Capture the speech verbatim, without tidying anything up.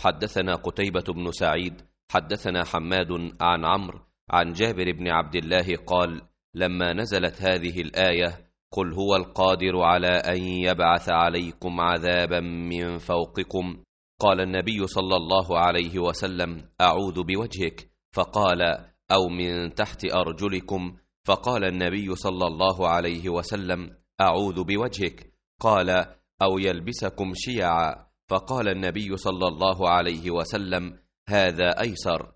حدثنا قتيبة بن سعيد حدثنا حماد عن عمرو عن جابر بن عبد الله قال: لما نزلت هذه الآية: قل هو القادر على أن يبعث عليكم عذابا من فوقكم، قال النبي صلى الله عليه وسلم: أعوذ بوجهك، فقال: أو من تحت أرجلكم، فقال النبي صلى الله عليه وسلم: أعوذ بوجهك، قال: أو يلبسكم شيعا، فقال النبي صلى الله عليه وسلم: هذا أيسر.